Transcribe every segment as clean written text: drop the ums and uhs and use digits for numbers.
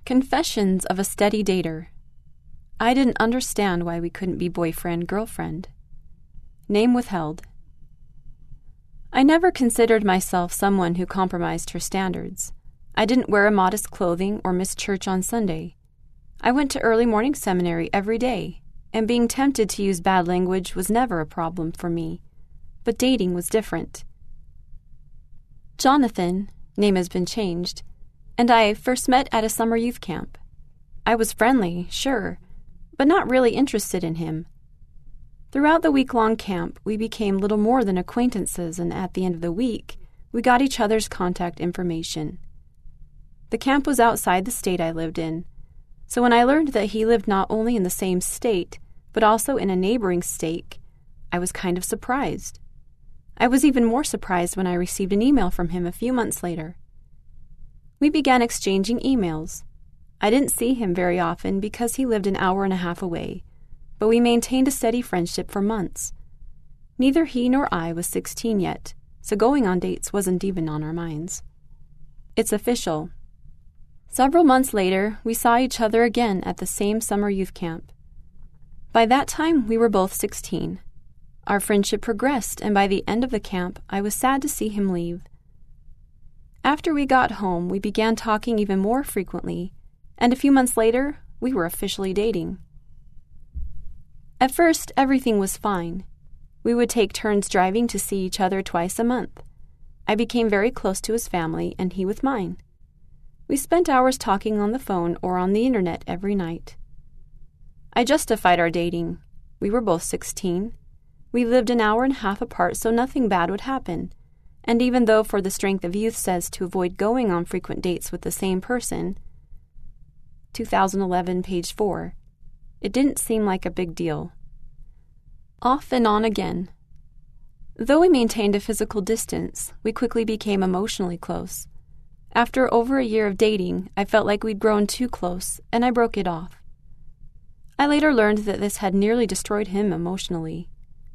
Confessions of a Steady Dater. I didn't understand why we couldn't be boyfriend-girlfriend. Name withheld. I never considered myself someone who compromised her standards. I didn't wear modest clothing or miss church on Sunday. I went to early morning seminary every day, and being tempted to use bad language was never a problem for me. But dating was different. Jonathan, name has been changed, and I first met at a summer youth camp. I was friendly, sure, but not really interested in him. Throughout the week-long camp, we became little more than acquaintances, and at the end of the week, we got each other's contact information. The camp was outside the state I lived in, so when I learned that he lived not only in the same state, but also in a neighboring state, I was kind of surprised. I was even more surprised when I received an email from him a few months later. We began exchanging emails. I didn't see him very often because he lived an hour and a half away, but we maintained a steady friendship for months. Neither he nor I was 16 yet, so going on dates wasn't even on our minds. It's official. Several months later, we saw each other again at the same summer youth camp. By that time, we were both 16. Our friendship progressed, and by the end of the camp, I was sad to see him leave. After we got home, we began talking even more frequently, and a few months later, we were officially dating. At first, everything was fine. We would take turns driving to see each other twice a month. I became very close to his family, and he with mine. We spent hours talking on the phone or on the internet every night. I justified our dating. We were both 16. We lived an hour and a half apart, so nothing bad would happen. And even though For the Strength of Youth says to avoid going on frequent dates with the same person, 2011, page 4, it didn't seem like a big deal. Off and on again. Though we maintained a physical distance, we quickly became emotionally close. After over a year of dating, I felt like we'd grown too close, and I broke it off. I later learned that this had nearly destroyed him emotionally.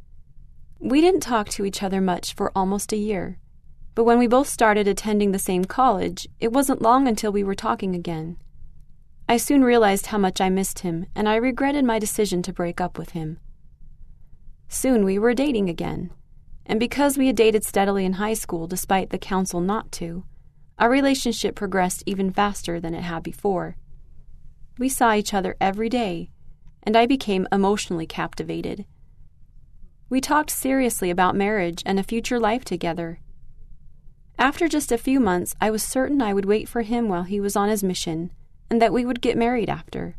We didn't talk to each other much for almost a year, but when we both started attending the same college, it wasn't long until we were talking again. I soon realized how much I missed him, and I regretted my decision to break up with him. Soon we were dating again, and because we had dated steadily in high school despite the counsel not to, our relationship progressed even faster than it had before. We saw each other every day, and I became emotionally captivated. We talked seriously about marriage and a future life together. After just a few months, I was certain I would wait for him while he was on his mission, and that we would get married after.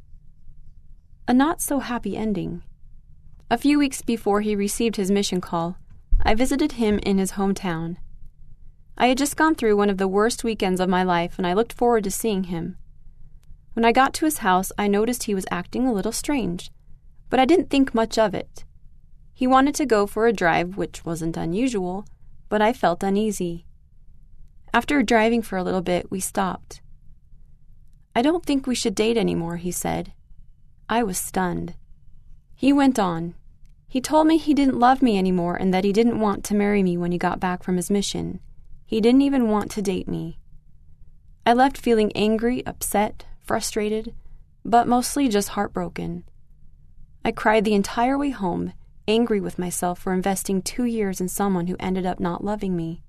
A not-so-happy ending. A few weeks before he received his mission call, I visited him in his hometown. I had just gone through one of the worst weekends of my life, and I looked forward to seeing him. When I got to his house, I noticed he was acting a little strange, but I didn't think much of it. He wanted to go for a drive, which wasn't unusual, but I felt uneasy. After driving for a little bit, we stopped. "I don't think we should date anymore," he said. I was stunned. He went on. He told me he didn't love me anymore and that he didn't want to marry me when he got back from his mission. He didn't even want to date me. I left feeling angry, upset, frustrated, but mostly just heartbroken. I cried the entire way home, angry with myself for investing 2 years in someone who ended up not loving me.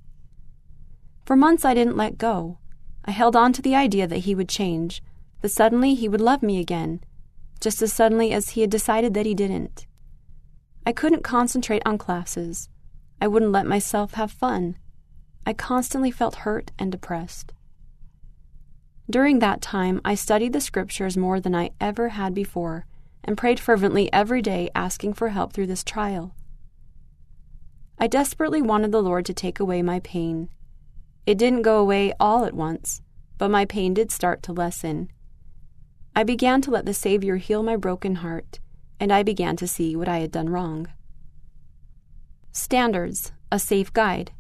For months I didn't let go. I held on to the idea that he would change, that suddenly he would love me again, just as suddenly as he had decided that he didn't. I couldn't concentrate on classes. I wouldn't let myself have fun. I constantly felt hurt and depressed. During that time, I studied the scriptures more than I ever had before and prayed fervently every day, asking for help through this trial. I desperately wanted the Lord to take away my pain. It didn't go away all at once, but my pain did start to lessen. I began to let the Savior heal my broken heart, and I began to see what I had done wrong. Standards, a safe guide.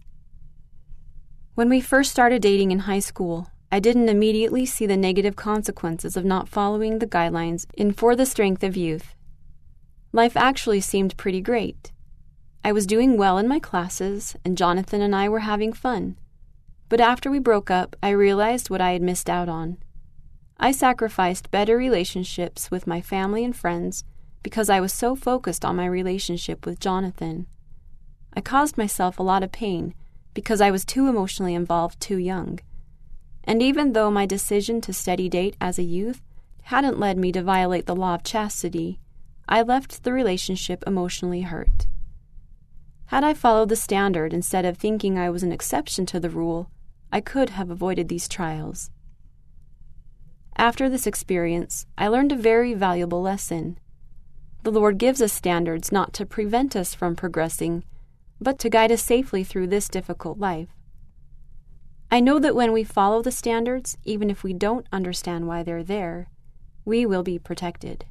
When we first started dating in high school, I didn't immediately see the negative consequences of not following the guidelines in For the Strength of Youth. Life actually seemed pretty great. I was doing well in my classes, and Jonathan and I were having fun. But after we broke up, I realized what I had missed out on. I sacrificed better relationships with my family and friends because I was so focused on my relationship with Jonathan. I caused myself a lot of pain because I was too emotionally involved too young. And even though my decision to steady date as a youth hadn't led me to violate the law of chastity, I left the relationship emotionally hurt. Had I followed the standard instead of thinking I was an exception to the rule, I could have avoided these trials. After this experience, I learned a very valuable lesson. The Lord gives us standards not to prevent us from progressing, but to guide us safely through this difficult life. I know that when we follow the standards, even if we don't understand why they're there, we will be protected.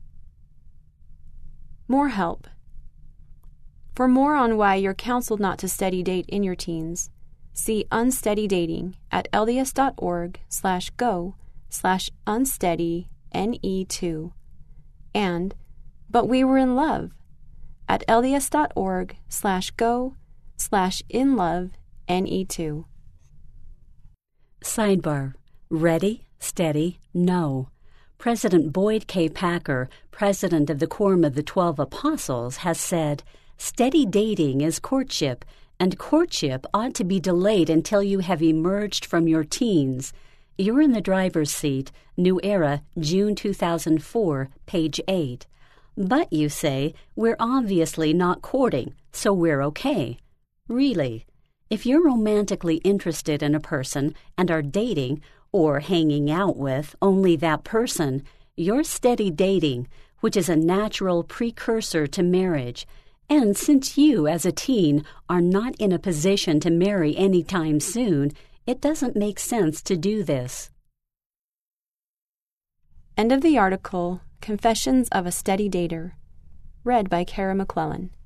More help. For more on why you're counseled not to steady date in your teens, see Unsteady Dating at lds.org/go/unsteadyne2 and But We Were in Love at lds.org/go/inlovene2. Sidebar. Ready, steady, no. President Boyd K. Packer, president of the Quorum of the 12 Apostles, has said, "Steady dating is courtship, and courtship ought to be delayed until you have emerged from your teens." You're in the driver's seat. New Era, June 2004, page 8. But, you say, we're obviously not courting, so we're okay. Really? If you're romantically interested in a person and are dating, or hanging out with, only that person, you're steady dating, which is a natural precursor to marriage. And since you, as a teen, are not in a position to marry anytime soon, it doesn't make sense to do this. End of the article, Confessions of a Steady Dater, read by Kara McClellan.